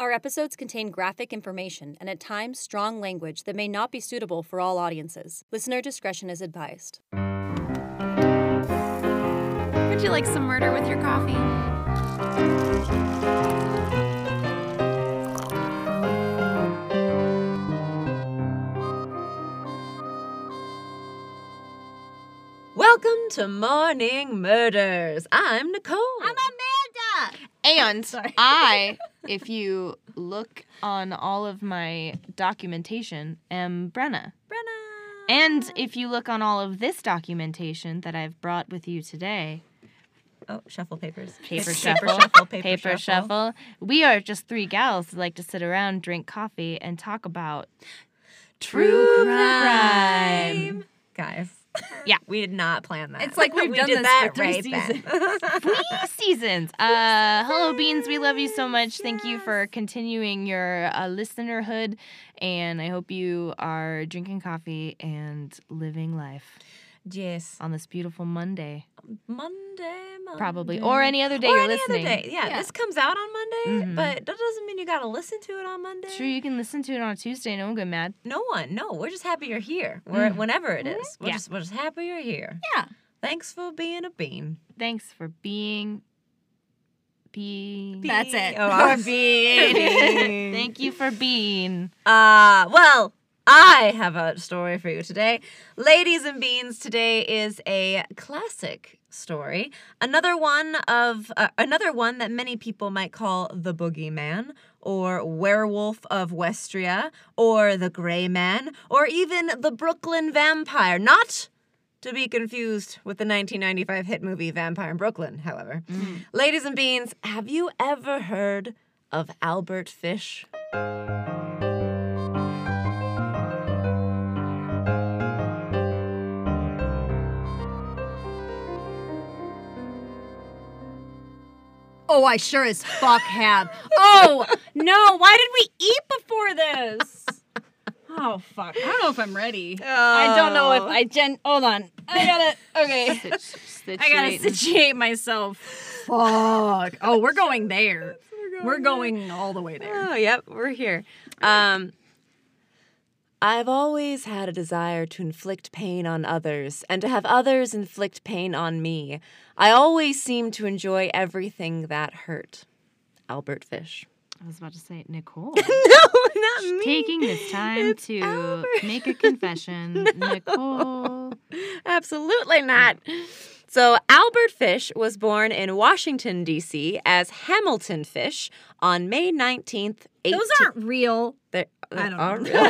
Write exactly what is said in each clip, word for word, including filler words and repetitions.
Our episodes contain graphic information and at times strong language that may not be suitable for all audiences. Listener discretion is advised. Would you like some murder with your coffee? Welcome to Morning Murders. I'm Nicole. I'm Amanda. And Sorry. I, if you look on all of my documentation, am Brenna. Brenna. And if you look on all of this documentation that I've brought with you today, Oh, shuffle papers. paper Paper shuffle, shuffle, paper, paper shuffle, we are just three gals that like to sit around, drink coffee, and talk about True crime. Guys. Yeah. We did not plan that. It's like we've we done did this that for three right then. three seasons. Uh, hello, Beans. We love you so much. Thank you for continuing your uh, listenerhood, and I hope you are drinking coffee and living life Yes. on this beautiful Monday, Monday, Monday. probably, or any other day or you're any listening. other day. Yeah, Yeah. this comes out on Monday, Mhm. but that doesn't mean you gotta listen to it on Monday. Sure, you can listen to it on a Tuesday. No one get mad. No one. No, we're just happy you're here. We're, Mm. Whenever it is. We're, Yeah. just, we're just happy you're here. Yeah. Thanks for being a bean. Thanks for being. Being. That's it. Oh, I'm For being. Thank you for being. Uh, well, I have a story for you today. Ladies and Beans, today is a classic story. Another one of uh, another one that many people might call the Boogeyman, or Werewolf of Westria, or the Gray Man, or even the Brooklyn Vampire. Not to be confused with the nineteen ninety-five hit movie Vampire in Brooklyn, however. Ladies and Beans, have you ever heard of Albert Fish? Oh, I sure as fuck have. Oh, no. Why did we eat before this? Oh, fuck. I don't know if I'm ready. I don't know if I gen. Hold on. I gotta. Okay. Sit- I gotta situating. situate myself. Fuck. Oh, we're going there. We're going all the way there. Oh, yep, we're here. Um, I've always had a desire to inflict pain on others and to have others inflict pain on me. I always seem to enjoy everything that hurt. Albert Fish. I was about to say, Nicole. No, not me. Taking this time It's to Albert. make a confession. Nicole. Absolutely not. So, Albert Fish was born in Washington, D C as Hamilton Fish on May nineteenth, eighteen... Those aren't real. They're- I don't are know.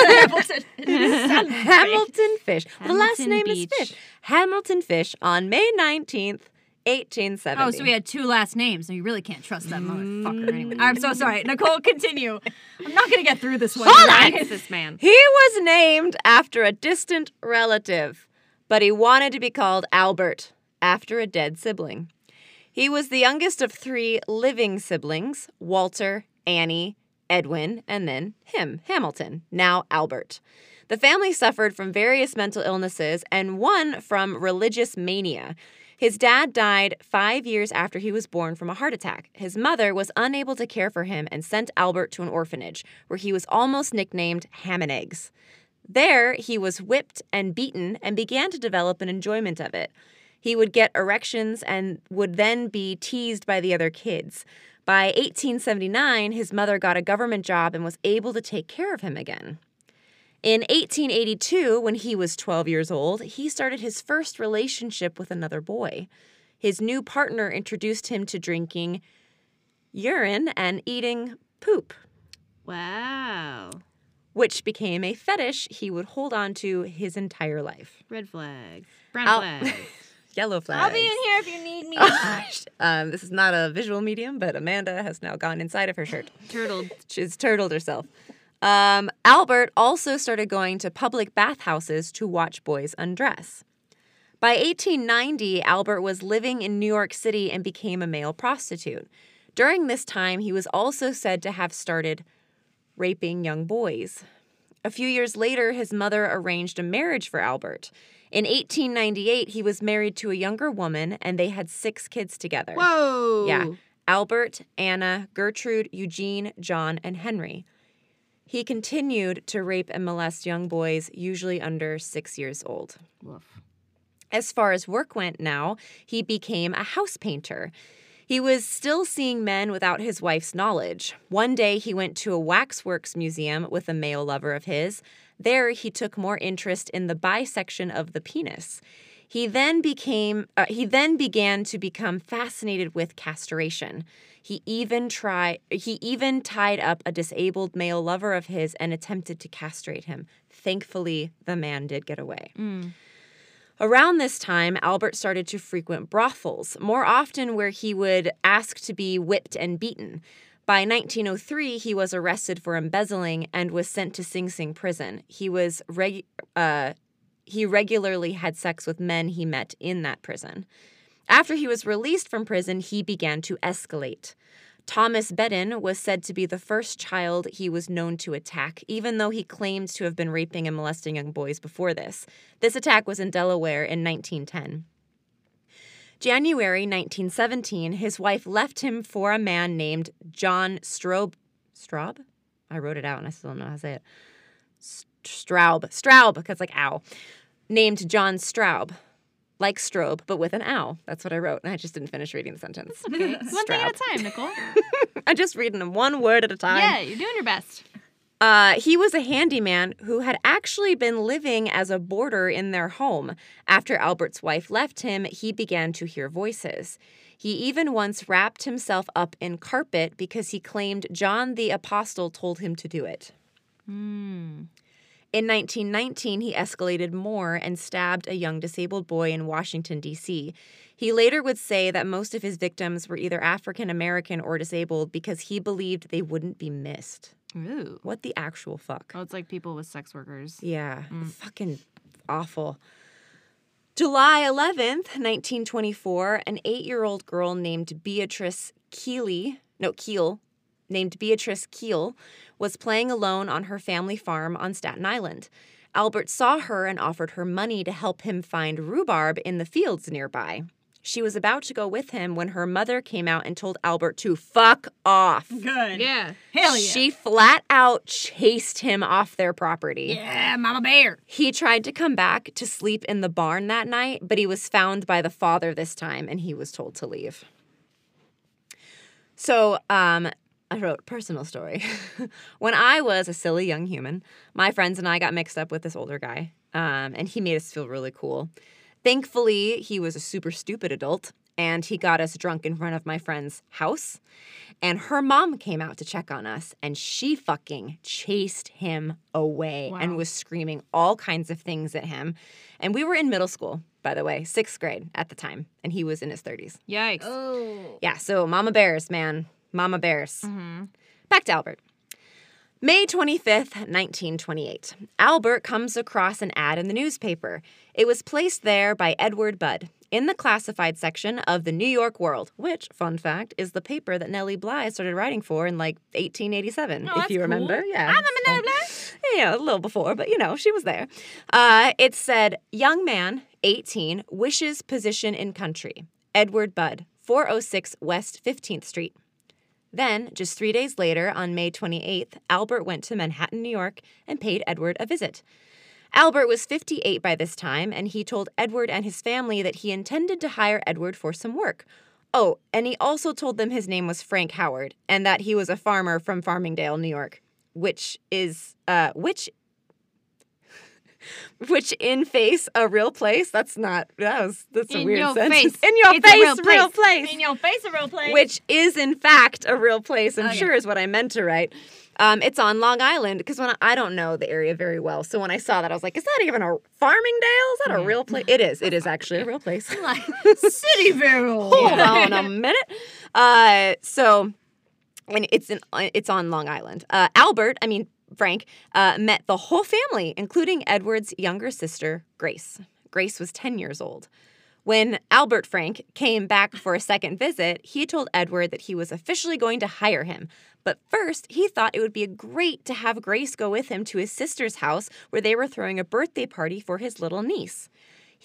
real. Hamilton Fish. Well, the last Hamilton name Beach. is Fish. Hamilton Fish on May nineteenth, eighteen seventy. Oh, so we had two last names, so you really can't trust that motherfucker anyway. I'm so sorry. Nicole, continue. I'm not going to get through this one. Hold on. guys. This man. He was named after a distant relative, but he wanted to be called Albert after a dead sibling. He was the youngest of three living siblings, Walter, Annie, Edwin, and then him, Hamilton, now Albert. The family suffered from various mental illnesses and one from religious mania. His dad died five years after he was born from a heart attack. His mother was unable to care for him and sent Albert to an orphanage, where he was almost nicknamed Ham and Eggs. There, he was whipped and beaten and began to develop an enjoyment of it. He would get erections and would then be teased by the other kids. By eighteen seventy-nine, his mother got a government job and was able to take care of him again. In eighteen eighty-two, when he was twelve years old, he started his first relationship with another boy. His new partner introduced him to drinking urine and eating poop, Wow. which became a fetish he would hold on to his entire life. Red flags. Brown I'll- flags. Yellow flags. I'll be in here if you need me. um, this is not a visual medium, but Amanda has now gone inside of her shirt. Turtled. She's turtled herself. Um, Albert also started going to public bathhouses to watch boys undress. By eighteen ninety, Albert was living in New York City and became a male prostitute. During this time, he was also said to have started raping young boys. A few years later, his mother arranged a marriage for Albert. In eighteen ninety-eight, he was married to a younger woman, and they had six kids together. Whoa. Yeah. Albert, Anna, Gertrude, Eugene, John, and Henry. He continued to rape and molest young boys, usually under six years old. Woof. As far as work went now, he became a house painter. He was still seeing men without his wife's knowledge. One day, he went to a waxworks museum with a male lover of his. There, he took more interest in the bisection of the penis. He then became uh, he then began to become fascinated with castration. He even tried he even tied up a disabled male lover of his and attempted to castrate him. Thankfully, the man did get away. Mm. Around this time, Albert started to frequent brothels, more often where he would ask to be whipped and beaten. By nineteen oh three, he was arrested for embezzling and was sent to Sing Sing prison. He was reg- uh, he regularly had sex with men he met in that prison. After he was released from prison, he began to escalate. Thomas Bedin was said to be the first child he was known to attack, even though he claimed to have been raping and molesting young boys before this. This attack was in Delaware in nineteen ten. January nineteen seventeen, his wife left him for a man named John Straub. Straub? I wrote it out and I still don't know how to say it. Straub. Straub, because like ow. Named John Straub. Like strobe, but with an ow. That's what I wrote, and I just didn't finish reading the sentence. Okay. One thing at a time, Nicole. I'm just reading them one word at a time. Yeah, you're doing your best. Uh, he was a handyman who had actually been living as a boarder in their home. After Albert's wife left him, he began to hear voices. He even once wrapped himself up in carpet because he claimed John the Apostle told him to do it. Hmm. In nineteen nineteen, he escalated more and stabbed a young disabled boy in Washington, D C He later would say that most of his victims were either African American or disabled because he believed they wouldn't be missed. Ooh. What the actual fuck? Oh, it's like people with sex workers. Yeah, Mm. fucking awful. July eleventh, nineteen twenty-four, an eight-year-old girl named Beatrice Keeley, no, Keel, named Beatrice Keel, was playing alone on her family farm on Staten Island. Albert saw her and offered her money to help him find rhubarb in the fields nearby. She was about to go with him when her mother came out and told Albert to fuck off. Good. Yeah. Hell yeah. She flat out chased him off their property. Yeah, Mama Bear. He tried to come back to sleep in the barn that night, but he was found by the father this time, and he was told to leave. So, um... I wrote a personal story. When I was a silly young human, my friends and I got mixed up with this older guy, um, and he made us feel really cool. Thankfully, he was a super stupid adult, and he got us drunk in front of my friend's house. And her mom came out to check on us, and she fucking chased him away Wow. and was screaming all kinds of things at him. And we were in middle school, by the way, sixth grade at the time, and he was in his thirties. Yikes. Oh. Yeah, so Mama Bears, man. Mama Bears. Mm-hmm. Back to Albert. May twenty-fifth, nineteen twenty-eight. Albert comes across an ad in the newspaper. It was placed there by Edward Budd in the classified section of the New York World, which, fun fact, is the paper that Nellie Bly started writing for in like eighteen eighty-seven, Oh, if that's you remember. cool. Yeah. I remember Nellie Bly. Yeah, a little before, but you know, she was there. Uh, it said, young man, eighteen, wishes position in country. Edward Budd, four oh six West fifteenth Street. Then, just three days later, on May twenty-eighth, Albert went to Manhattan, New York, and paid Edward a visit. Albert was fifty-eight by this time, and he told Edward and his family that he intended to hire Edward for some work. Oh, and he also told them his name was Frank Howard, and that he was a farmer from Farmingdale, New York, which is, uh, which... Which in face a real place? That's not. That was. That's a In weird your sentence. face. In your It's a face, real real place. place. In your face, a real place. Which is in fact a real place. I'm Okay. sure is what I meant to write. Um, it's on Long Island because when I, I don't know the area very well, so when I saw that, I was like, "Is that even a Farmingdale? Is that a real place?" It is. It is actually a real place. like Cityville. Hold on a minute. Uh, so, and it's in it's on Long Island. Uh, Albert, I mean Frank, uh, met the whole family, including Edward's younger sister, Grace. Grace was ten years old. When Albert Frank came back for a second visit, he told Edward that he was officially going to hire him. But first, he thought it would be great to have Grace go with him to his sister's house where they were throwing a birthday party for his little niece.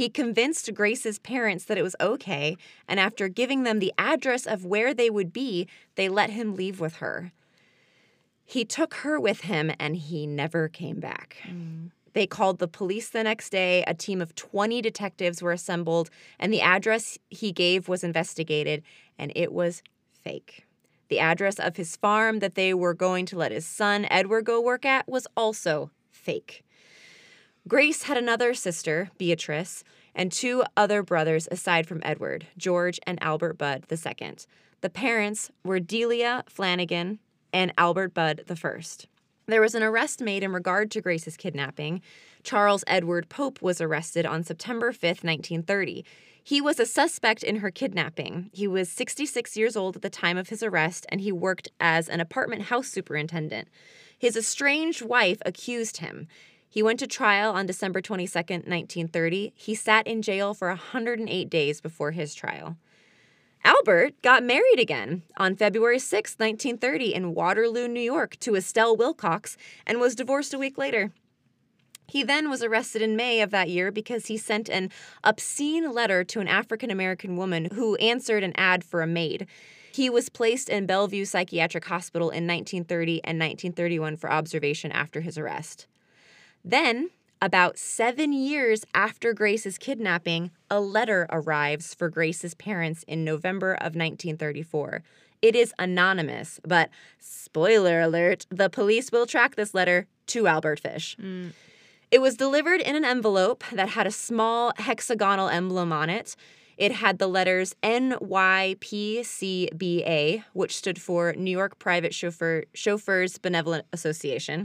He convinced Grace's parents that it was okay, and after giving them the address of where they would be, they let him leave with her. He took her with him, and he never came back. Mm. They called the police the next day. A team of twenty detectives were assembled, and the address he gave was investigated, and it was fake. The address of his farm that they were going to let his son, Edward, go work at was also fake. Grace had another sister, Beatrice, and two other brothers aside from Edward, George and Albert Budd the Second. The parents were Delia Flanagan and Albert Budd the First. There was an arrest made in regard to Grace's kidnapping. Charles Edward Pope was arrested on September fifth, nineteen thirty. He was a suspect in her kidnapping. He was sixty-six years old at the time of his arrest, and he worked as an apartment house superintendent. His estranged wife accused him. He went to trial on December twenty-second, nineteen thirty. He sat in jail for one hundred eight days before his trial. Albert got married again on February sixth, nineteen thirty in Waterloo, New York, to Estelle Wilcox, and was divorced a week later. He then was arrested in May of that year because he sent an obscene letter to an African-American woman who answered an ad for a maid. He was placed in Bellevue Psychiatric Hospital in nineteen thirty and nineteen thirty-one for observation after his arrest. Then, about seven years after Grace's kidnapping, a letter arrives for Grace's parents in November of nineteen thirty-four. It is anonymous, but spoiler alert, the police will track this letter to Albert Fish. Mm. It was delivered in an envelope that had a small hexagonal emblem on it. It had the letters N Y P C B A, which stood for New York Private Chauffeur, Chauffeurs Benevolent Association.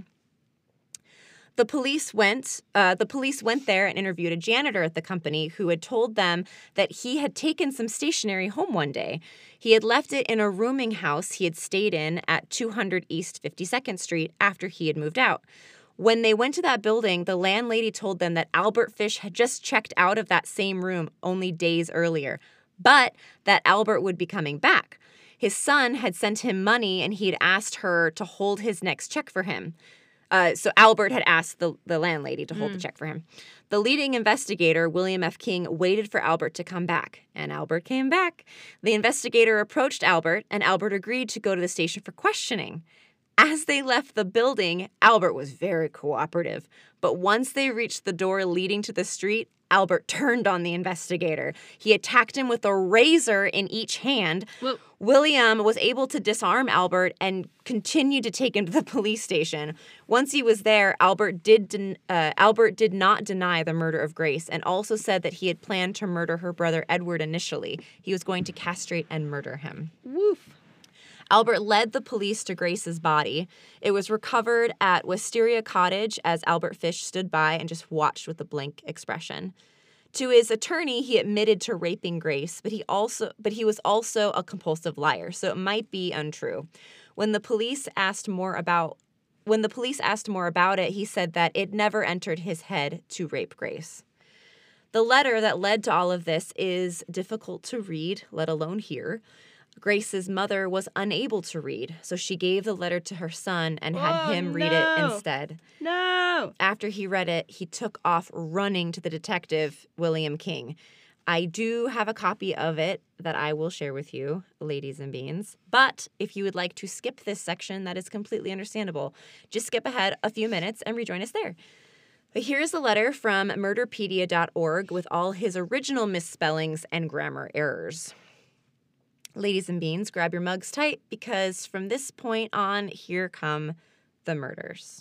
The police went uh, the police went there and interviewed a janitor at the company who had told them that he had taken some stationery home one day. He had left it in a rooming house he had stayed in at two hundred East fifty-second Street after he had moved out. When they went to that building, the landlady told them that Albert Fish had just checked out of that same room only days earlier, but that Albert would be coming back. His son had sent him money, and he had asked her to hold his next check for him. Uh, so Albert had asked the, the landlady to hold mm. the check for him. The leading investigator, William F. King, waited for Albert to come back, and Albert came back. The investigator approached Albert, and Albert agreed to go to the station for questioning. As they left the building, Albert was very cooperative. But once they reached the door leading to the street, Albert turned on the investigator. He attacked him with a razor in each hand. Well, William was able to disarm Albert and continued to take him to the police station. Once he was there, Albert did den- uh, Albert did not deny the murder of Grace and also said that he had planned to murder her brother Edward initially. He was going to castrate and murder him. Woof. Albert led the police to Grace's body. It was recovered at Wisteria Cottage as Albert Fish stood by and just watched with a blank expression. To his attorney, he admitted to raping Grace, but he also but he was also a compulsive liar, so it might be untrue. When the police asked more about when the police asked more about it, he said that it never entered his head to rape Grace. The letter that led to all of this is difficult to read, let alone hear. Grace's mother was unable to read, so she gave the letter to her son and had oh, him read no. it instead. No! After he read it, he took off running to the detective, William King. I do have a copy of it that I will share with you, ladies and beans. But if you would like to skip this section, that is completely understandable. Just skip ahead a few minutes and rejoin us there. But here's the letter from murderpedia dot org with all his original misspellings and grammar errors. Ladies and beans, grab your mugs tight because from this point on, here come the murders.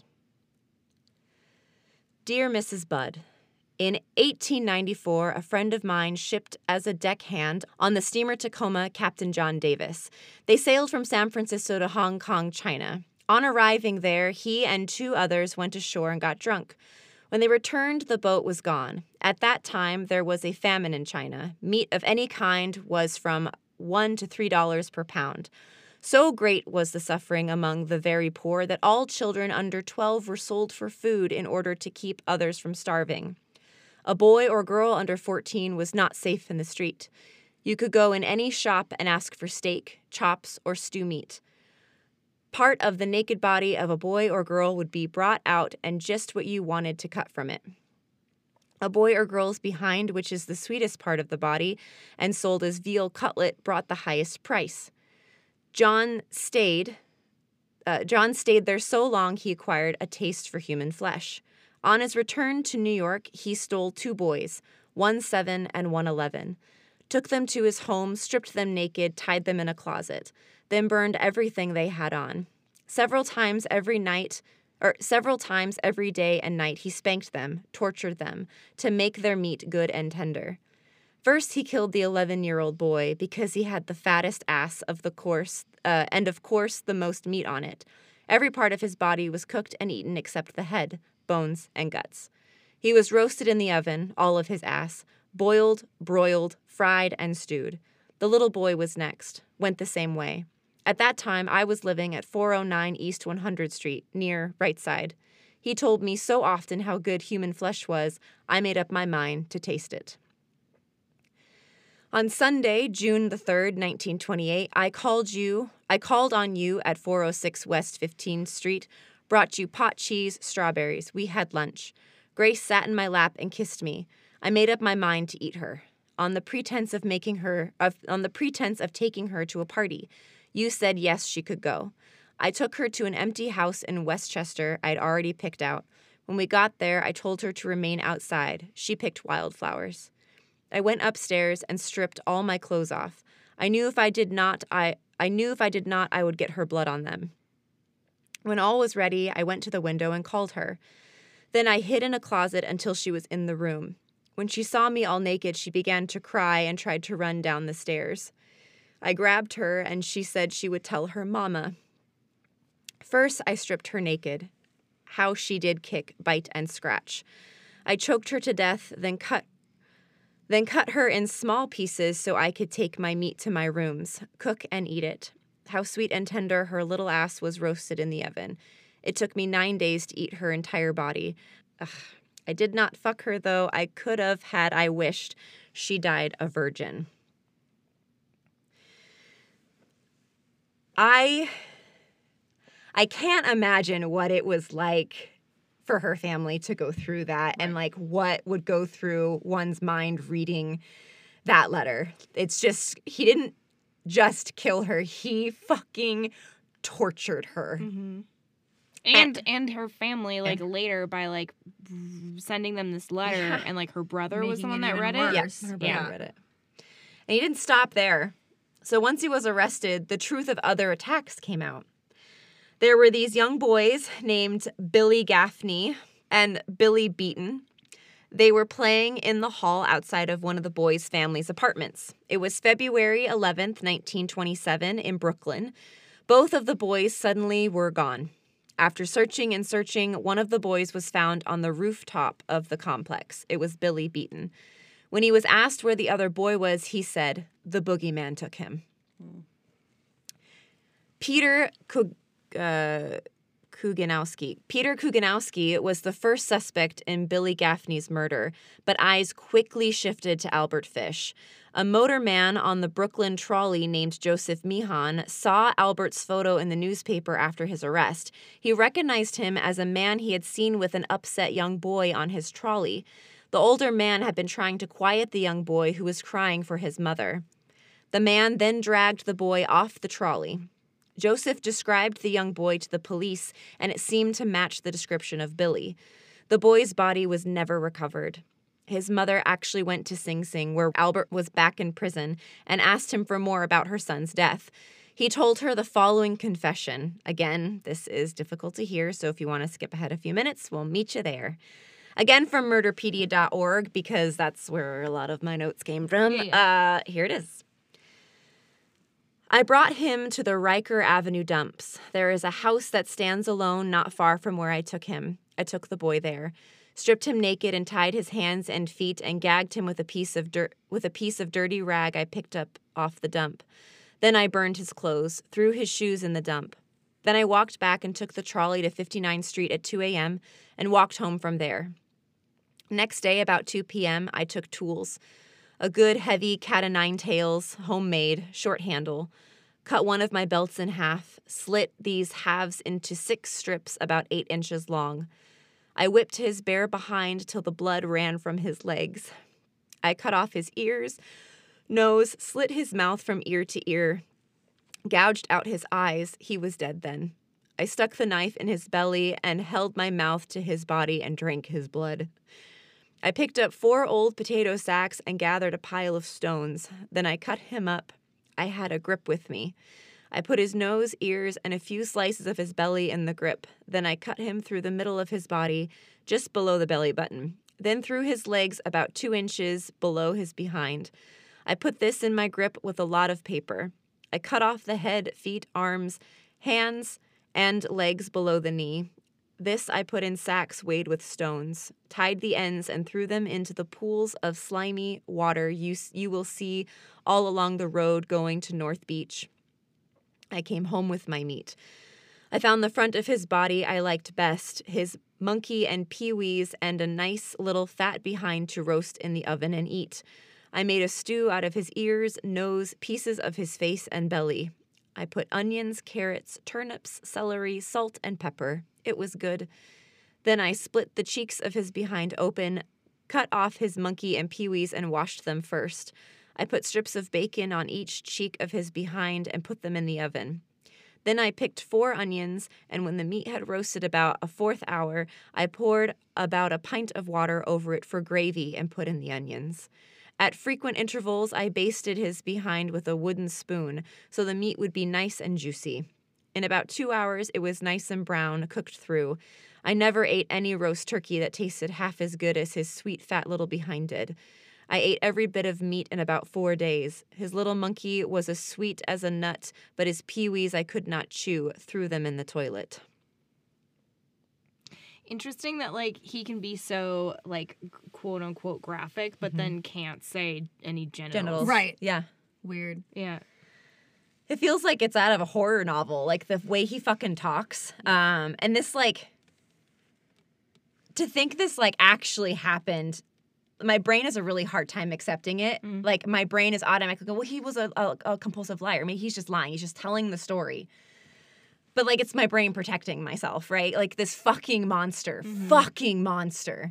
Dear Missus Budd, in eighteen ninety-four, a friend of mine shipped as a deckhand on the steamer Tacoma, Captain John Davis. They sailed from San Francisco to Hong Kong, China. On arriving there, he and two others went ashore and got drunk. When they returned, the boat was gone. At that time, there was a famine in China. Meat of any kind was from one to three dollars per pound. So great was the suffering among the very poor that all children under twelve were sold for food in order to keep others from starving. A boy or girl under fourteen was not safe in the street. You could go in any shop and ask for steak, chops, or stew meat. Part of the naked body of a boy or girl would be brought out and just what you wanted to cut from it. A boy or girl's behind, which is the sweetest part of the body, and sold as veal cutlet, brought the highest price. John stayed. Uh, John stayed there so long he acquired a taste for human flesh. On his return to New York, he stole two boys, one seven and one eleven, took them to his home, stripped them naked, tied them in a closet, then burned everything they had on. Several times every night, or several times every day and night, he spanked them, tortured them, to make their meat good and tender. First, he killed the eleven-year-old boy because he had the fattest ass of the course, uh, and of course the most meat on it. Every part of his body was cooked and eaten except the head, bones, and guts. He was roasted in the oven, all of his ass, boiled, broiled, fried, and stewed. The little boy was next, went the same way. At that time, I was living at four oh nine East one hundredth Street, near Right Side. He told me so often how good human flesh was, I made up my mind to taste it. On Sunday, June the third, nineteen twenty-eight, I called you, I called on you at four oh six West fifteenth Street, brought you pot cheese, strawberries. We had lunch. Grace sat in my lap and kissed me. I made up my mind to eat her. On the pretense of making her, of, on the pretense of taking her to a party. You said yes, she could go. I took her to an empty house in Westchester I'd already picked out. When we got there, I told her to remain outside. She picked wildflowers. I went upstairs and stripped all my clothes off. I knew if I did not, I, I knew if I did not, I would get her blood on them. When all was ready, I went to the window and called her. Then I hid in a closet until she was in the room. When she saw me all naked, she began to cry and tried to run down the stairs. I grabbed her, and she said she would tell her mama. First, I stripped her naked. How she did kick, bite, and scratch. I choked her to death, then cut then cut her in small pieces so I could take my meat to my rooms, cook and eat it. How sweet and tender her little ass was roasted in the oven. It took me nine days to eat her entire body. Ugh. I did not fuck her, though. I could have had I wished. She died a virgin. I I can't imagine what it was like for her family to go through that, and like what would go through one's mind reading that letter. It's just, he didn't just kill her, he fucking tortured her. Mm-hmm. And, and and her family, like, and, later by, like, sending them this letter, yeah. and, like, her brother Making was the one that read worse. it? Yes, her brother yeah. read it. And he didn't stop there. So once he was arrested, the truth of other attacks came out. There were these young boys named Billy Gaffney and Billy Beaton. They were playing in the hall outside of one of the boys' family's apartments. It was February eleventh, nineteen twenty-seven in Brooklyn. Both of the boys suddenly were gone. After searching and searching, one of the boys was found on the rooftop of the complex. It was Billy Beaton. When he was asked where the other boy was, he said, the boogeyman took him. Hmm. Peter Kug- uh, Kuganowski. Peter Kuganowski was the first suspect in Billy Gaffney's murder, but eyes quickly shifted to Albert Fish. A motorman on the Brooklyn trolley named Joseph Meehan saw Albert's photo in the newspaper after his arrest. He recognized him as a man he had seen with an upset young boy on his trolley. The older man had been trying to quiet the young boy who was crying for his mother. The man then dragged the boy off the trolley. Joseph described the young boy to the police, and it seemed to match the description of Billy. The boy's body was never recovered. His mother actually went to Sing Sing, where Albert was back in prison, and asked him for more about her son's death. He told her the following confession. Again, this is difficult to hear, so if you want to skip ahead a few minutes, we'll meet you there. Again, from murderpedia dot org, because that's where a lot of my notes came from. Yeah, yeah. Uh, here it is. I brought him to the Riker Avenue dumps. There is a house that stands alone not far from where I took him. I took the boy there, stripped him naked and tied his hands and feet and gagged him with a piece of dirt with a piece of dirty rag I picked up off the dump. Then I burned his clothes, threw his shoes in the dump. Then I walked back and took the trolley to fifty-ninth Street at two a.m. and walked home from there. Next day, about two p.m., I took tools. A good, heavy cat-o'-nine-tails, homemade, short handle. Cut one of my belts in half, slit these halves into six strips about eight inches long. I whipped his bare behind till the blood ran from his legs. I cut off his ears, nose, slit his mouth from ear to ear, gouged out his eyes. He was dead then. I stuck the knife in his belly and held my mouth to his body and drank his blood. I picked up four old potato sacks and gathered a pile of stones. Then I cut him up. I had a grip with me. I put his nose, ears, and a few slices of his belly in the grip. Then I cut him through the middle of his body, just below the belly button. Then through his legs about two inches below his behind. I put this in my grip with a lot of paper. I cut off the head, feet, arms, hands, and legs below the knee. This I put in sacks weighed with stones, tied the ends, and threw them into the pools of slimy water you, you will see all along the road going to North Beach. I came home with my meat. I found the front of his body I liked best, his monkey and peewees, and a nice little fat behind to roast in the oven and eat. I made a stew out of his ears, nose, pieces of his face and belly. I put onions, carrots, turnips, celery, salt, and pepper. It was good. Then I split the cheeks of his behind open, cut off his monkey and peewees, and washed them first. I put strips of bacon on each cheek of his behind and put them in the oven. Then I picked four onions, and when the meat had roasted about a fourth hour, I poured about a pint of water over it for gravy and put in the onions. At frequent intervals, I basted his behind with a wooden spoon so the meat would be nice and juicy. In about two hours, it was nice and brown, cooked through. I never ate any roast turkey that tasted half as good as his sweet, fat little behind did. I ate every bit of meat in about four days. His little monkey was as sweet as a nut, but his peewees I could not chew, threw them in the toilet. Interesting that, like, he can be so, like, quote-unquote graphic, but mm-hmm. then can't say any genitals. Genitals. Right. Yeah. Weird. Yeah. It feels like it's out of a horror novel, like the way he fucking talks. Um, and this, like, to think this, like, actually happened, my brain has a really hard time accepting it. Mm. Like, my brain is automatically going, well, he was a, a, a compulsive liar. I mean, he's just lying. He's just telling the story. But, like, it's my brain protecting myself, right? Like, this fucking monster. Mm-hmm. Fucking monster.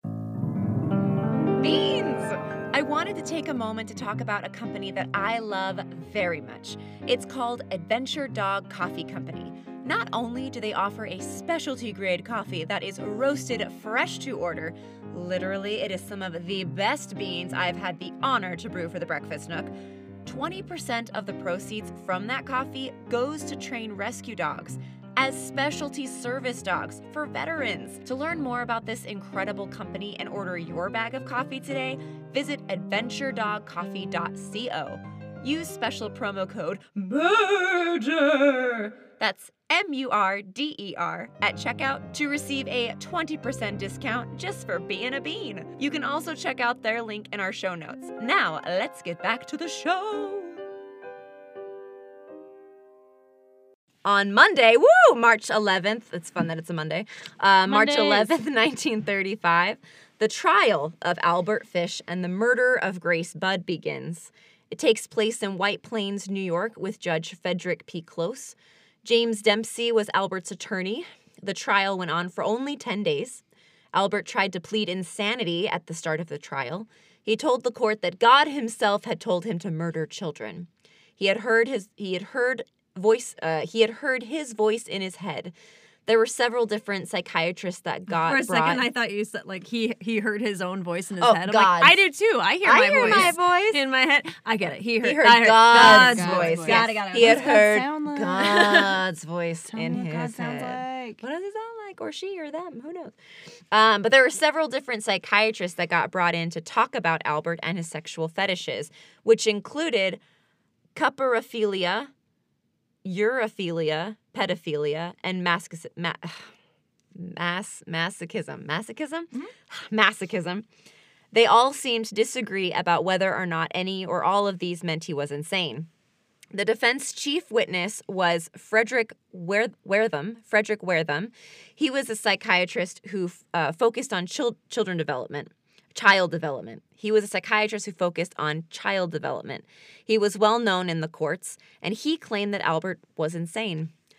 Beans! I wanted to take a moment to talk about a company that I love very much. It's called Adventure Dog Coffee Company. Not only do they offer a specialty grade coffee that is roasted fresh to order, literally it is some of the best beans I've had the honor to brew for the Breakfast Nook, twenty percent of the proceeds from that coffee goes to train rescue dogs as specialty service dogs for veterans. To learn more about this incredible company and order your bag of coffee today, visit adventure dog coffee dot co. Use special promo code MURDER, that's M U R D E R, at checkout to receive a twenty percent discount just for being a bean. You can also check out their link in our show notes. Now, let's get back to the show. On Monday, woo, March eleventh, it's fun that it's a Monday, uh, March eleventh, nineteen thirty-five, the trial of Albert Fish and the murder of Grace Budd begins. It takes place in White Plains, New York, with Judge Frederick P. Close. James Dempsey was Albert's attorney. The trial went on for only ten days. Albert tried to plead insanity at the start of the trial. He told the court that God himself had told him to murder children. He had heard his he had heard voice uh, he had heard his voice in his head. There were several different psychiatrists that got For a brought... second, I thought you said, like, he he heard his own voice in his oh, head. I'm God. like, I do, too. I hear I my hear voice. my voice. In my head. I get it. He heard, He heard, I heard God's, God's, voice. voice. Yes. Got it, got it. He had What does heard God sound like? God's voice Tell in me what his God head. sounds like. What does he sound like? Or she or them? Who knows? Um, but there were several different psychiatrists that got brought in to talk about Albert and his sexual fetishes, which included cupperophilia, urophilia, pedophilia, and masochism. Ma- Mass masochism. Masochism? Mm-hmm. Masochism. They all seemed to disagree about whether or not any or all of these meant he was insane. The defense chief witness was Frederick Wertham. Frederick Wertham. He was a psychiatrist who uh, focused on chil- children development, child development. He was a psychiatrist who focused on child development. He was well known in the courts, and he claimed that Albert was insane.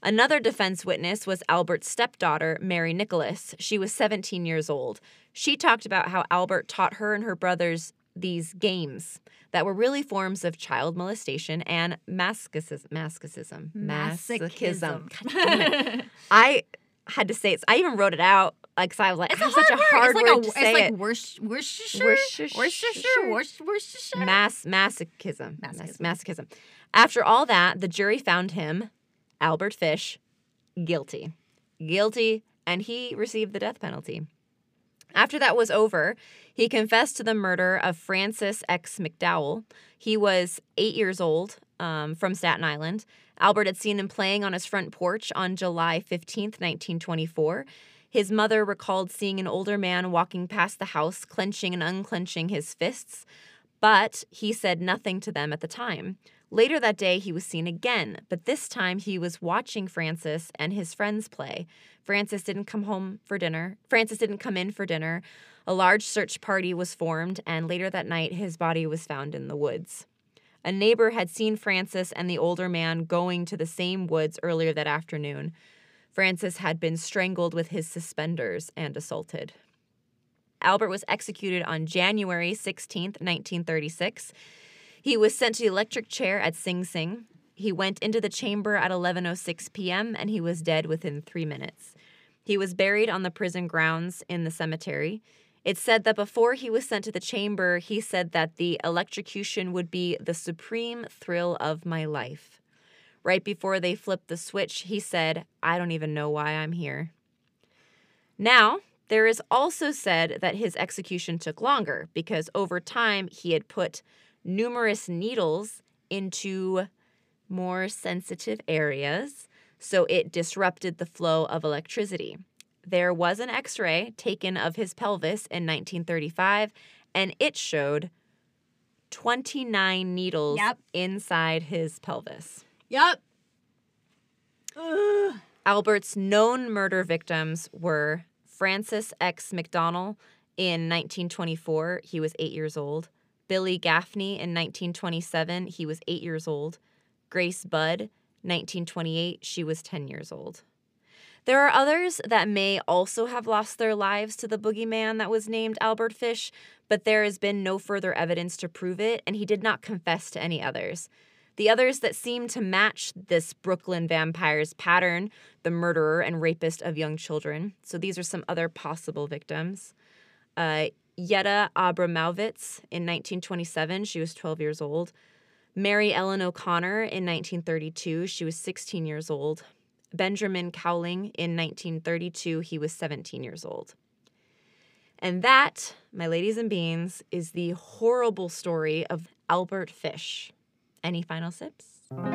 Another defense witness was Albert's stepdaughter, Mary Nicholas. She was seventeen years old. She talked about how Albert taught her and her brothers these games that were really forms of child molestation and masochism. Masochism. Masochism. God damn it. I had to say it. I even wrote it out. Like, so I was like, It's I a have such hard a hard word. word It's to like say a, it's it. like Worc- Worcestershire. Worcestershire. Worcestershire. Worc- Worcestershire. Mass masochism. Masochism. Masochism. After all that, the jury found him, Albert Fish, guilty. Guilty, and he received the death penalty. After that was over, he confessed to the murder of Francis X. McDowell. He was eight years old, um, from Staten Island. Albert had seen him playing on his front porch on July fifteenth, nineteen twenty-four. His mother recalled seeing an older man walking past the house, clenching and unclenching his fists, but he said nothing to them at the time. Later that day, he was seen again, but this time he was watching Francis and his friends play. Francis didn't come home for dinner. Francis didn't come in for dinner. A large search party was formed, and later that night, his body was found in the woods. A neighbor had seen Francis and the older man going to the same woods earlier that afternoon. Francis had been strangled with his suspenders and assaulted. Albert was executed on January sixteenth, nineteen thirty-six. He was sent to the electric chair at Sing Sing. He went into the chamber at eleven oh six p.m., and he was dead within three minutes. He was buried on the prison grounds in the cemetery. It's said that before he was sent to the chamber, he said that the electrocution would be the supreme thrill of my life. Right before they flipped the switch, he said, I don't even know why I'm here. Now, there is also said that his execution took longer because over time he had put numerous needles into more sensitive areas, so it disrupted the flow of electricity. There was an x-ray taken of his pelvis in nineteen thirty-five, and it showed twenty-nine needles Yep. inside his pelvis. Yep. Ugh. Albert's known murder victims were Francis X. McDonnell in nineteen twenty-four. He was eight years old. Billy Gaffney in nineteen twenty-seven. He was eight years old. Grace Budd, nineteen twenty-eight. She was ten years old. There are others that may also have lost their lives to the boogeyman that was named Albert Fish, but there has been no further evidence to prove it, and he did not confess to any others. The others that seem to match this Brooklyn vampire's pattern, the murderer and rapist of young children. So these are some other possible victims. Uh, Yetta Abramowitz in nineteen twenty-seven. She was twelve years old. Mary Ellen O'Connor in nineteen thirty-two. She was sixteen years old. Benjamin Cowling in nineteen thirty-two. He was seventeen years old. And that, my ladies and beans, is the horrible story of Albert Fish. Any final sips?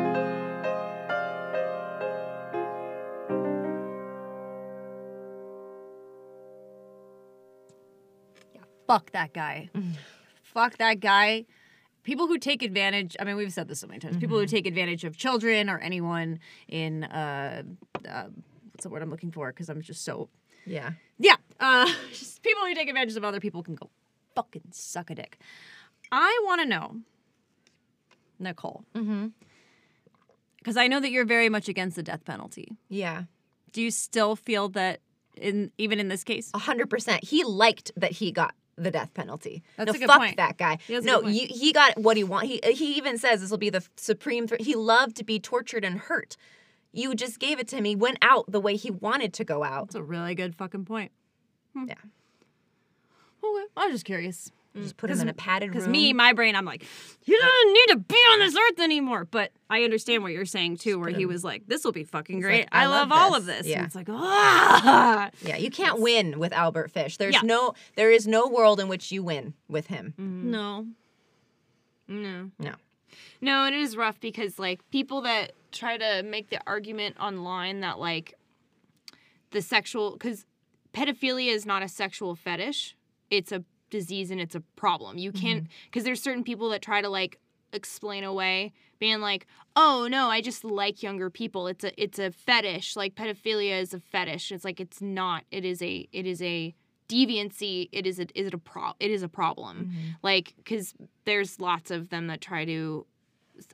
Fuck that guy. Fuck that guy. People who take advantage, I mean, we've said this so many times, Mm-hmm. people who take advantage of children or anyone in, uh, uh, what's the word I'm looking for? Because I'm just so, Yeah. yeah. Uh, just people who take advantage of other people can go fucking suck a dick. I want to know, Nicole, Mm-hmm. because I know that you're very much against the death penalty. Yeah. Do you still feel that, in even in this case? A hundred percent. He liked that he got the death penalty. That's no, a good fuck point. that guy. Yeah, that's a no, good point. you, he got what he want. He he even says this will be the supreme. Th- he loved to be tortured and hurt. You just gave it to him. He went out the way he wanted to go out. That's a really good fucking point. Hmm. Yeah. Okay, I was just curious. Just put him in a padded room. Because me, my brain, I'm like, you don't need to be on this earth anymore. But I understand what you're saying, too, where he was like, this will be fucking great. like, I, I love, love all this. of this. Yeah. And it's like, ah. Yeah, you can't win with Albert Fish. There's Yeah. no, there is no world in which you win with him. No. No. No. No, it is rough because, like, people that try to make the argument online that, like, the sexual... Because pedophilia is not a sexual fetish. It's a disease and it's a problem. You can't... Because there's certain people that try to, like, explain away, being like, oh, no, I just like younger people. It's a it's a fetish. Like, pedophilia is a fetish. It's like, it's not. It is a... It is a... deviancy, it is a is it a pro it is a problem. Mm-hmm. Like, because there's lots of them that try to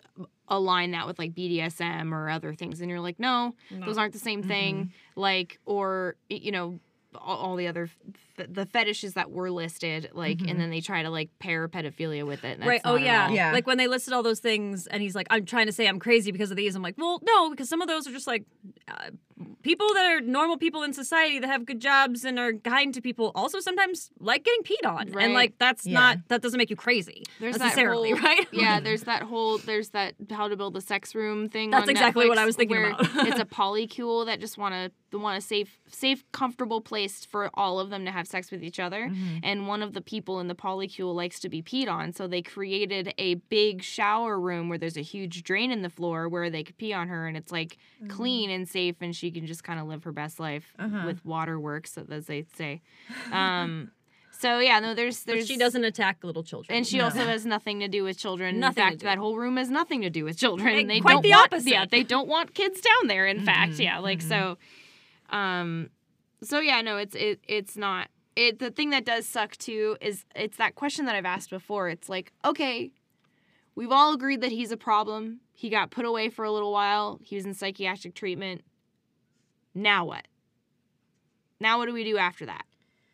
align that with like B D S M or other things, and you're like, no, No. those aren't the same thing. Mm-hmm. Like, or you know, all, all the other f- the fetishes that were listed, like, Mm-hmm. and then they try to like pair pedophilia with it. And Right. that's Oh not at yeah. all. Yeah. Like when they listed all those things, and he's like, "I'm trying to say I'm crazy because of these." I'm like, "Well, no, because some of those are just like uh, people that are normal people in society that have good jobs and are kind to people. Also, sometimes like getting peed on, Right. and like that's Yeah. not that doesn't make you crazy There's that necessarily, whole, right? Yeah, there's that whole there's that how to build a sex room thing. That's on exactly Netflix what I was thinking where about. It's a polycule that just want to want a safe, safe, comfortable place for all of them to have sex with each other. Mm-hmm. And one of the people in the polycule likes to be peed on, so they created a big shower room where there's a huge drain in the floor where they could pee on her, and it's like clean and safe, and she can just kind of live her best life Uh-huh. with waterworks, as they say. Um, so yeah, no, there's But there's she doesn't attack little children. and she No. also has nothing to do with children. Nothing in to fact, do. that whole room has nothing to do with children. Eh, And they quite don't the want, opposite. Yeah, they don't want kids down there. In fact, Mm-hmm. yeah, like so. Um, so yeah, no, it's it it's not. It the thing that does suck too is it's that question that I've asked before. It's like, okay, we've all agreed that he's a problem. He got put away for a little while. He was in psychiatric treatment. Now what? Now what do we do after that?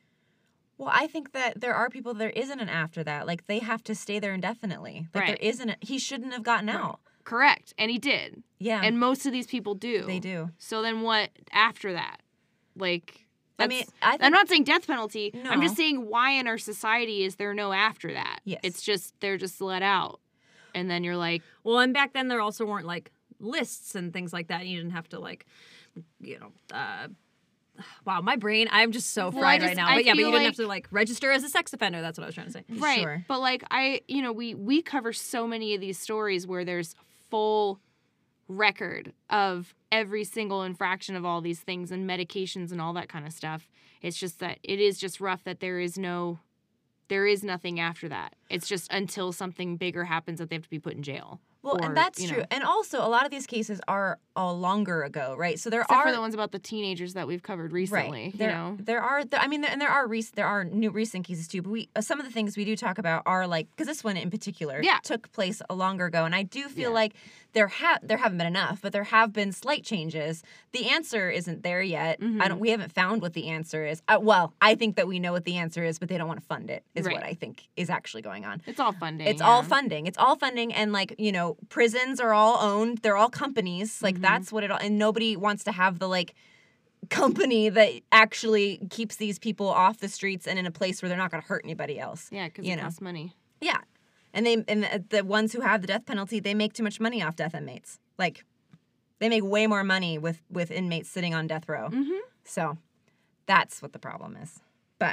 Well, I think that there are people there isn't an after that. Like they have to stay there indefinitely. Like there Right. isn't. A, he shouldn't have gotten out. Correct, and he did. Yeah. And most of these people do. they do. So then what after that? Like, I that's, mean, I think I'm not saying death penalty. I'm No. just saying why in our society is there no after that? Yes. It's just, they're just let out. And then you're like, Well, and back then there also weren't like lists and things like that. You didn't have to like, you know, uh, wow, my brain, I'm just so Well, I fried just- right now. I But yeah, but you feel didn't like- have to like register as a sex offender. That's what I was trying to say. right. Sure. But like, I, you know, we, we cover so many of these stories where there's full record of every single infraction of all these things and medications and all that kind of stuff. It's just that it is just rough that there is no, there is nothing after that. It's just until something bigger happens that they have to be put in jail. Well, Or, and that's you true. know. And also, a lot of these cases are a longer ago, right? So there Except are for the ones about the teenagers that we've covered recently, right. you There, know. there are. There, I mean, there, and there are rec- there are new recent cases too. But we uh, some of the things we do talk about are like because this one in particular Yeah. took place a longer ago, and I do feel Yeah. like there have there haven't been enough, but there have been slight changes. The answer isn't there yet. Mm-hmm. I don't. We haven't found what the answer is. Uh, well, I think that we know what the answer is, but they don't want to fund it. Is Right. what I think is actually going on. It's all funding. It's yeah. all funding. It's all funding, and like you know, prisons are all owned. They're all companies. Like Mm-hmm. that's what it all. And nobody wants to have the like company that actually keeps these people off the streets and in a place where they're not going to hurt anybody else. Yeah, because you it know. costs money. Yeah, and they and the, the ones who have the death penalty, they make too much money off death inmates. Like they make way more money with with inmates sitting on death row. Mm-hmm. So that's what the problem is. But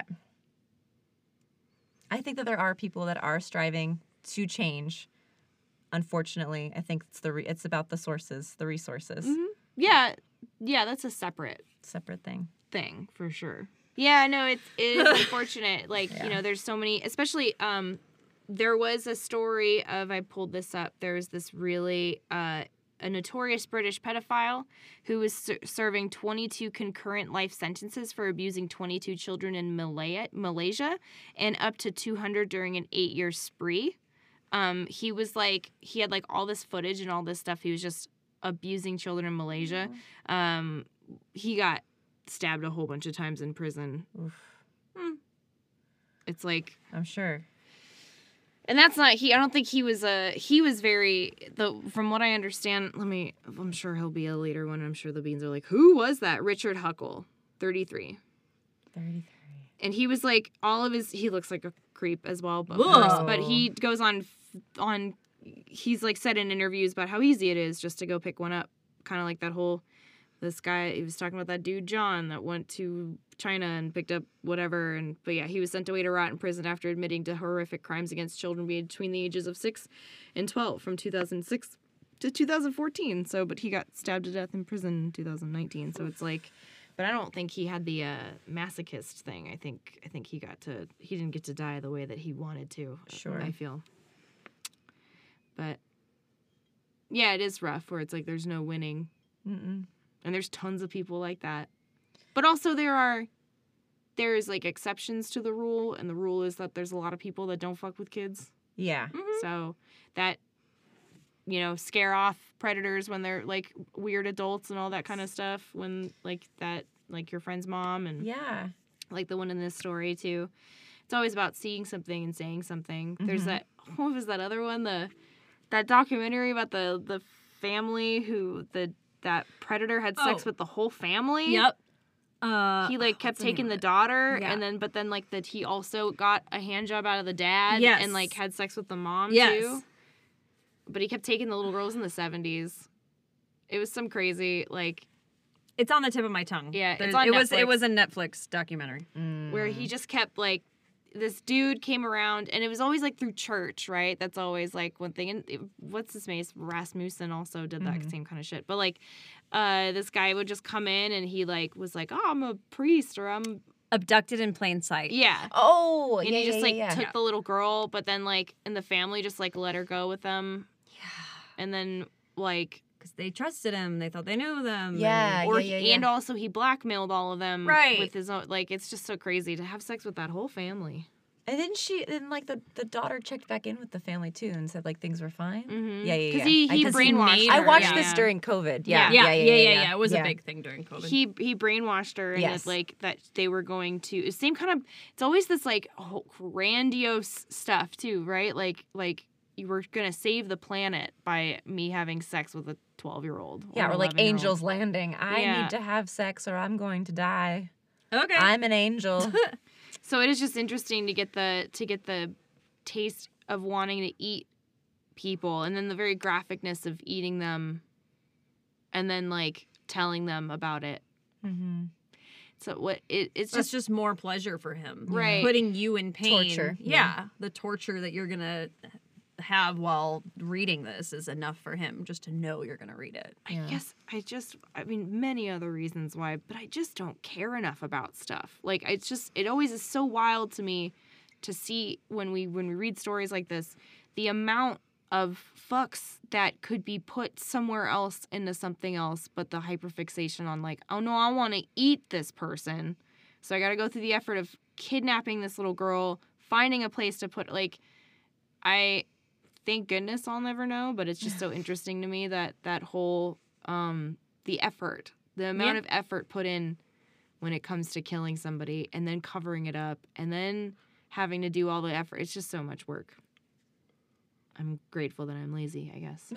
I think that there are people that are striving to change. Unfortunately, I think it's the re- it's about the sources, the resources. Mm-hmm. Yeah, yeah, that's a separate Separate thing. thing for sure. Yeah, no, it's it is unfortunate. Like Yeah. you know, there's so many. Especially, um, there was a story of I pulled this up. There was this really uh, a notorious British pedophile who was ser- serving twenty-two concurrent life sentences for abusing twenty-two children in Malaya, Malaysia, and up to two hundred during an eight-year spree. Um, he was like, he had like all this footage and all this stuff. He was just abusing children in Malaysia. Um, he got stabbed a whole bunch of times in prison. Oof. It's like, I'm sure. and that's not he. I don't think he was a. He was very the. From what I understand, let me. I'm sure he'll be a later one. I'm sure the beans are like, who was that? Richard Huckle, thirty-three. thirty-three. And he was like all of his. He looks like a creep as well, but Whoa. course, but he goes on on. He's like said in interviews about how easy it is just to go pick one up, kind of like that whole. This guy, he was talking about that dude John that went to China and picked up whatever, and but yeah, he was sent away to rot in prison after admitting to horrific crimes against children between the ages of six and twelve from two thousand six to two thousand fourteen. So, but he got stabbed to death in prison in two thousand nineteen. So it's like. But I don't think he had the uh, masochist thing. I think I think he got to he didn't get to die the way that he wanted to. Sure. I feel. But yeah, it is rough where it's like there's no winning, Mm-mm. and there's tons of people like that. But also there are there's like exceptions to the rule, and the rule is that there's a lot of people that don't fuck with kids. Yeah. So that you know, scare off predators when they're like weird adults and all that kind of stuff. When like that, like your friend's mom and Yeah. like the one in this story too. It's always about seeing something and saying something. Mm-hmm. There's that. What was that other one? The that documentary about the the family who the that predator had sex Oh. with the whole family. Yep. Uh, He like kept what's the name taking of the it? daughter, Yeah. and then but then like that he also got a hand job out of the dad, Yes. and like had sex with the mom Yes. too. But he kept taking the little girls in the seventies. It was some crazy like It's on the tip of my tongue. Yeah, it's There's- on it was Netflix. it was a Netflix documentary. where he just kept like this dude came around, and it was always like through church, right? That's always like one thing. And it, what's his name? Rasmussen also did that Mhm. same kind of shit. But like, uh, this guy would just come in, and he like was like, "Oh, I'm a priest," or "I'm Abducted in plain sight. yeah." Oh, And yeah, he just yeah, like yeah, yeah. took the little girl, but then like, and the family just like let her go with them, Yeah. and then like, Because they trusted him. They thought they knew them. Yeah. or yeah, he, yeah. and also he blackmailed all of them, Right. with his own. Like, it's just so crazy to have sex with that whole family. And then she, then like the, the daughter checked back in with the family too and said like things were fine. Mm-hmm. Yeah, yeah, Because yeah. he, I he can see brainwashed made her. I watched yeah. this during COVID. Yeah, Yeah, yeah, yeah, yeah. yeah, It was yeah. a big thing during COVID. He he brainwashed her, and Yes. it, like that they were going to same kind of. It's always this like oh, grandiose stuff too, right? Like like you were gonna save the planet by me having sex with a twelve year old. Yeah, or like Angels Landing. I Yeah. need to have sex or I'm going to die. okay. I'm an angel. So it is just interesting to get the to get the taste of wanting to eat people, and then the very graphicness of eating them, and then like telling them about it. mm-hmm. So what it, it's That's just just more pleasure for him. Right. Putting you in pain. Torture, Yeah. yeah. The torture that you're going to have while reading this is enough for him just to know you're going to read it. I Yeah. guess I just, I mean, many other reasons why, but I just don't care enough about stuff. Like, it's just, it always is so wild to me to see when we when we read stories like this, the amount of fucks that could be put somewhere else into something else, but the hyperfixation on like, oh no, I want to eat this person, so I got to go through the effort of kidnapping this little girl, finding a place to put, like, I. Thank goodness I'll never know, but it's just so interesting to me that that whole, um, the effort, the amount Yeah. of effort put in when it comes to killing somebody and then covering it up and then having to do all the effort. It's just so much work. I'm grateful that I'm lazy, I guess.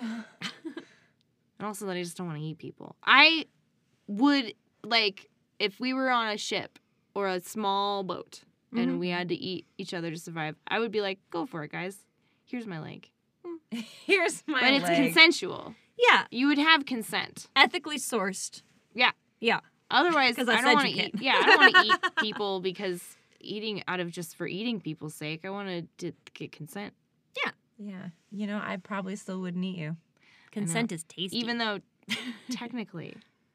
And also that I just don't want to eat people. I would, like, if we were on a ship or a small boat and Mhm. we had to eat each other to survive, I would be like, go for it, guys. Here's my leg. Here's my But it's leg. consensual. Yeah. You would have consent. Ethically sourced. Yeah. Yeah. Otherwise, 'Cause I, I don't said want you to eat. can't. Yeah, I don't want to eat people because eating out of just for eating people's sake. I want to get consent. Yeah. You know, I probably still wouldn't eat you. Consent is tasty. Even though technically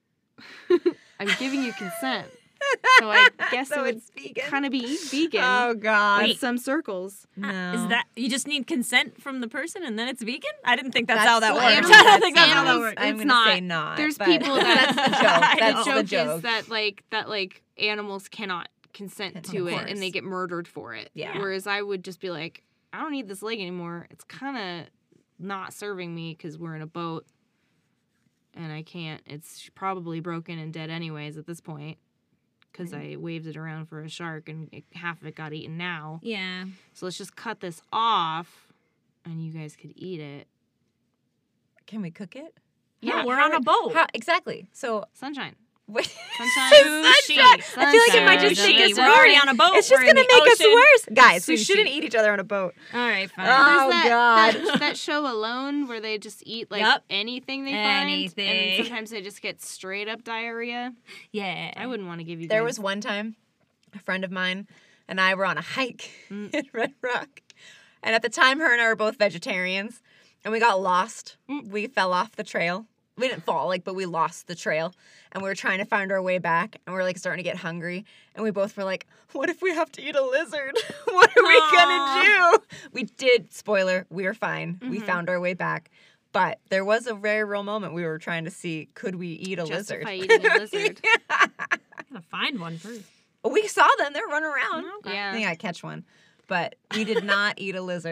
I'm giving you consent. So I guess So it would it's vegan. kind of be vegan Oh God. in some circles. No. Is that you just need consent from the person and then it's vegan? I didn't think that's, That's how that the works. animals- I don't think that's how that animals- works. I'm It's gonna not. say not. There's but people that- that's the joke. I That's know. the the joke joke. is that like that like animals cannot consent Of to it course. and they get murdered for it. Yeah. Whereas I would just be like, I don't need this leg anymore. It's kind of not serving me because we're in a boat and I can't. It's probably broken and dead anyways at this point because I waved it around for a shark and it, half of it got eaten now. Yeah. So let's just cut this off and you guys could eat it. Can we cook it? Yeah, How- we're how on a would- boat. How, exactly. So Sunshine. wait. Sunshine. Sushi. I feel like it might just Sunshine. make us We're already worse. on a boat. It's just We're in gonna the make us ocean. worse, guys. We Sushi. shouldn't eat each other on a boat. All right, fine. Oh, There's that, God. That, that show Alone where they just eat like Yep. anything they Anything. find. And sometimes they just get straight up diarrhea. Yeah. I wouldn't want to give you There guys- was one time, a friend of mine and I were on a hike Mm. in Red Rock, and at the time, her and I were both vegetarians, and we got lost. Mm. We fell off the trail. We didn't fall, like, but we lost the trail, and we were trying to find our way back, and we were like starting to get hungry, and we both were like, "What if we have to eat a lizard? What are we gonna do?" We did. Spoiler: we were fine. We Mhm. found our way back, but there was a very real moment we were trying to see could we eat a Justify lizard. eating a lizard. Gotta find one first. We saw them. They're running around. Okay. Yeah. I think I catch one. But we did not eat a lizard.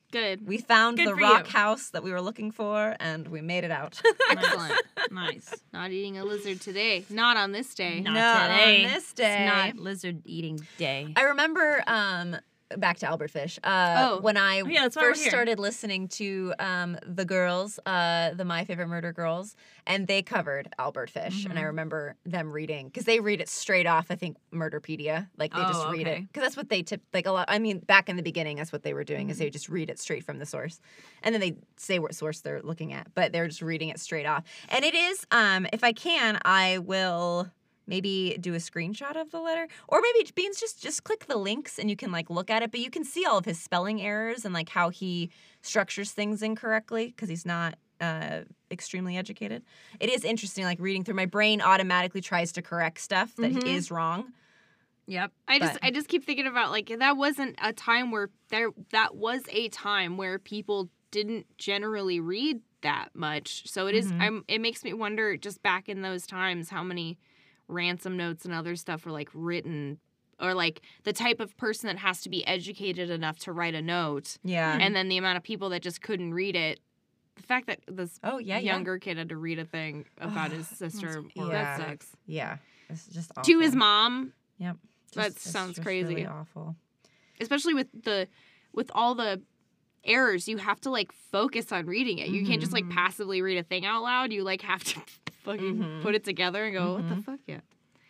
Good. We found Good the for rock you. house that we were looking for, and we made it out. Excellent. Nice. Not eating a lizard today. Not on this day. Not Not today. on this day. It's not lizard eating day. I remember um back to Albert Fish. Uh Oh. when I Oh, yeah, that's why we're first here. started listening to um the girls, uh the My Favorite Murder girls, and they covered Albert Fish. And I Mhm. remember them reading because they read it straight off, I think, Murderpedia. Like they just Oh, read it. okay. Because that's what they tip like a lot I mean, back in the beginning that's what they were doing, is Mm-hmm. they just read it straight from the source. And then they say what source they're looking at, but they're just reading it straight off. And it is, um, if I can, I will maybe do a screenshot of the letter, or maybe Beans just just click the links and you can like look at it, but you can see all of his spelling errors and like how he structures things incorrectly because he's not uh extremely educated. It is interesting, like reading through. My brain automatically tries to correct stuff that Mhm. is wrong. Yep. I just But- I just keep thinking about like that wasn't a time where there that was a time where people didn't generally read that much. So it is Mhm. I'm it makes me wonder just back in those times how many ransom notes and other stuff were like written, or like the type of person that has to be educated enough to write a note, Yeah. and then the amount of people that just couldn't read it. The fact that this Oh yeah, yeah. younger kid had to read a thing about his sister, or yeah. that sucks. Yeah. It's just awful. To his mom, Yep. That Just- it's sounds just crazy. Really awful. especially with the with all the errors, you have to like focus on reading it. You can't just like Mhm. passively read a thing out loud. You like have to fucking Mhm. put it together and go, what Mhm. the fuck, yeah.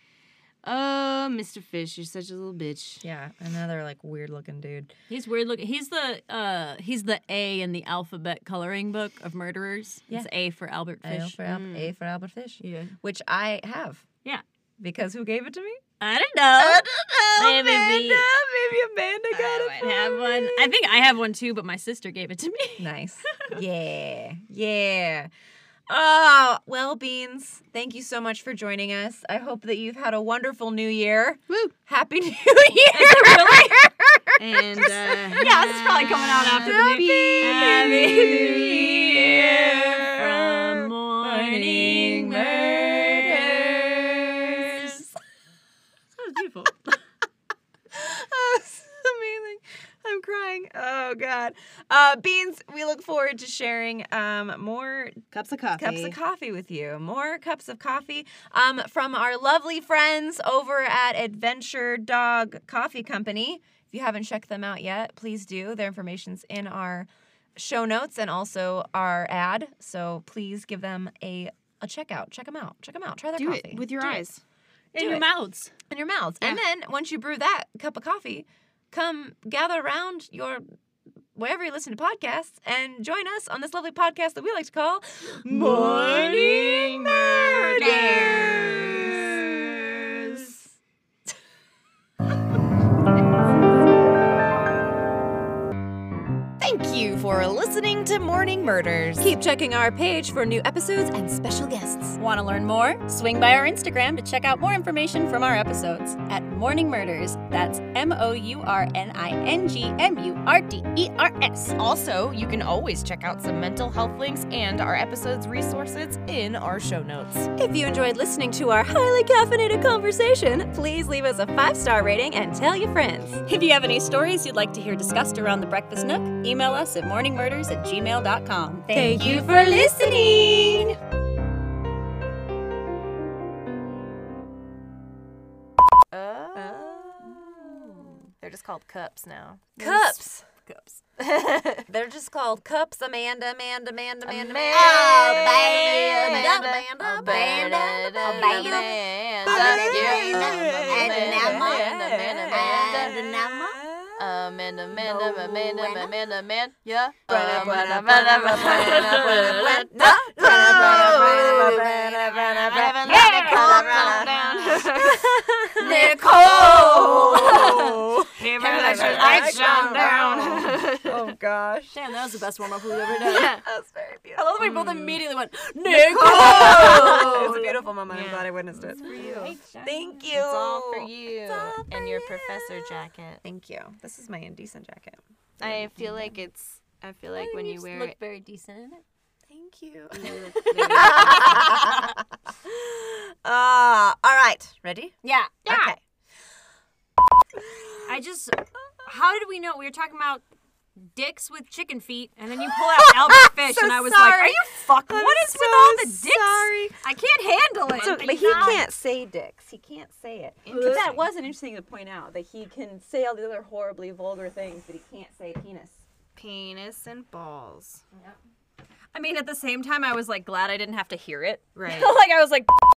Oh, Mister Fish, you're such a little bitch. Yeah. Another like weird looking dude. He's weird looking. He's the uh he's the A in the alphabet coloring book of murderers. It's Yeah. A for Albert A Fish. for, Al- Mm. A for Albert Fish, Yeah. which I have. Yeah. Because who gave it to me? I don't know. I don't know. Maybe we- Amanda. Maybe Amanda got I it. might for have me. one. I think I have one too, but my sister gave it to me. Nice. Yeah. Yeah. Oh, well, Beans, thank you so much for joining us. I hope that you've had a wonderful new year. Woo. Happy New Year. Really? And uh, Yeah, this is probably coming out after the Happy new Happy New New Year Year from Morning Murders. That was beautiful. That's amazing. I'm crying. Oh, God. Uh, Beans, we look forward to sharing um, more cups of coffee. cups of coffee with you. More cups of coffee um, from our lovely friends over at Adventure Dog Coffee Company. If you haven't checked them out yet, please do. Their information's in our show notes and also our ad. So please give them a, a check out. Check them out. Check them out. Try their Do coffee. it with your Do it. eyes. In Do your it. mouths. In your mouths. And then once you brew that cup of coffee, come gather around your wherever you listen to podcasts and join us on this lovely podcast that we like to call Morning Murders. Thank you for listening to Morning Murders. Keep checking our page for new episodes and special guests. Want to learn more? Swing by our Instagram to check out more information from our episodes at Morning Murders. That's M O U R N I N G M U R D E R S. Also, you can always check out some mental health links and our episodes resources in our show notes. If you enjoyed listening to our highly caffeinated conversation, please leave us a five-star rating and tell your friends. If you have any stories you'd like to hear discussed around the Breakfast Nook, email us at morningmurders at gmail dot com. Thank you for listening. Oh. They're just called cups now. Cups. Cups. They're just called cups. Amanda, Amanda, Amanda, Amanda, Amanda. Amanda, Amanda, Amanda, Amanda, Amanda, Amanda, Amanda, Amanda, Amanda, man, yeah. Nicole. Lights shine down. Oh gosh. Damn, that was the best warm up we've ever done. That's very I beautiful. love that we both immediately went, It Nicole! was a beautiful moment. I'm Yeah. glad I witnessed it. Thank you. It's all for you and your professor jacket. Thank you. This is my indecent jacket. I feel like it's. I feel like when you wear look it, very decent in it. Thank you. you look very- Uh, all right. Ready? Yeah. Okay. I just, how did we know? We were talking about dicks with chicken feet, and then you pull out Albert Fish, So and I was sorry. like, are you fucking, I'm what is so with all the dicks? sorry. I can't handle it. So, but he can't say dicks. He can't say it. But that was an interesting to point out, that he can say all the other horribly vulgar things, but he can't say penis. Penis and balls. I mean, at the same time, I was like glad I didn't have to hear it. Right. Like I was like,